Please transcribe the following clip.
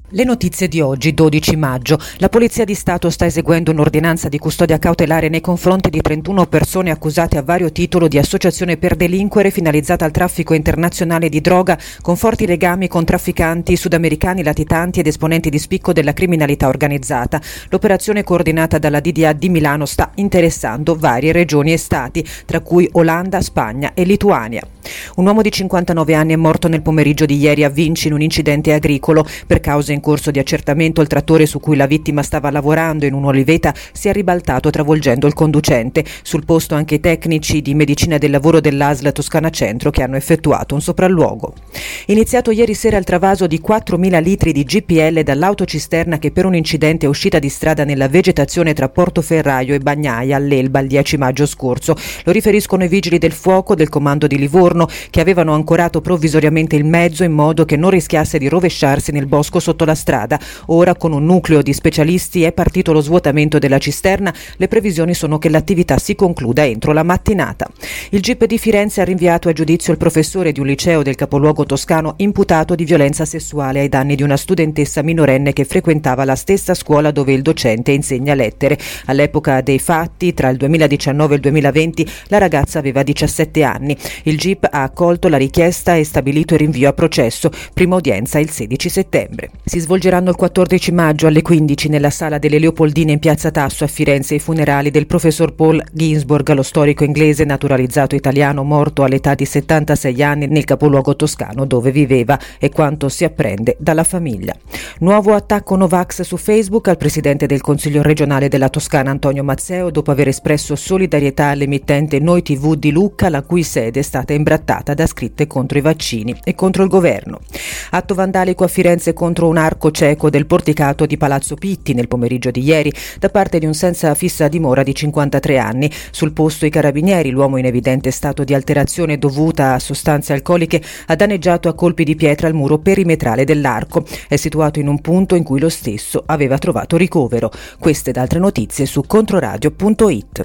Le notizie di oggi, 12 maggio. La Polizia di Stato sta eseguendo un'ordinanza di custodia cautelare nei confronti di 31 persone accusate a vario titolo di associazione per delinquere finalizzata al traffico internazionale di droga con forti legami con trafficanti sudamericani, latitanti ed esponenti di spicco della criminalità organizzata. L'operazione coordinata dalla DDA di Milano sta interessando varie regioni e stati, tra cui Olanda, Spagna e Lituania. Un uomo di 59 anni è morto nel pomeriggio di ieri a Vinci in un incidente agricolo. Per cause in corso di accertamento, il trattore su cui la vittima stava lavorando in un'oliveta si è ribaltato travolgendo il conducente. Sul posto anche i tecnici di medicina del lavoro dell'ASL Toscana Centro che hanno effettuato un sopralluogo. Iniziato ieri sera il travaso di 4.000 litri di GPL dall'autocisterna che per un incidente è uscita di strada nella vegetazione tra Portoferraio e Bagnaia all'Elba il 10 maggio scorso. Lo riferiscono i vigili del fuoco del comando di Livorno che avevano ancorato provvisoriamente il mezzo in modo che non rischiasse di rovesciarsi nel bosco sotto la strada. Ora, con un nucleo di specialisti, è partito lo svuotamento della cisterna. Le previsioni sono che l'attività si concluda entro la mattinata. Il GIP di Firenze ha rinviato a giudizio il professore di un liceo del capoluogo toscano imputato di violenza sessuale ai danni di una studentessa minorenne che frequentava la stessa scuola dove il docente insegna lettere. All'epoca dei fatti, tra il 2019 e il 2020, la ragazza aveva 17 anni. Il GIP ha accolto la richiesta e stabilito il rinvio a processo. Prima udienza il 16 settembre. Si svolgeranno il 14 maggio alle 15 nella sala delle Leopoldine in Piazza Tasso a Firenze i funerali del professor Paul Ginsburg, lo storico inglese naturalizzato italiano morto all'età di 76 anni nel capoluogo toscano dove viveva, e quanto si apprende dalla famiglia. Nuovo attacco Novax su Facebook al presidente del Consiglio regionale della Toscana Antonio Mazzeo dopo aver espresso solidarietà all'emittente Noi TV di Lucca, la cui sede è stata imbrattata da scritte contro i vaccini e contro il governo. Atto vandalico a Firenze contro un arco cieco del porticato di Palazzo Pitti nel pomeriggio di ieri da parte di un senza fissa dimora di 53 anni. Sul posto i carabinieri, l'uomo in evidente stato di alterazione dovuta a sostanze alcoliche, ha danneggiato a colpi di pietra il muro perimetrale dell'arco. È situato in un punto in cui lo stesso aveva trovato ricovero. Queste ed altre notizie su controradio.it.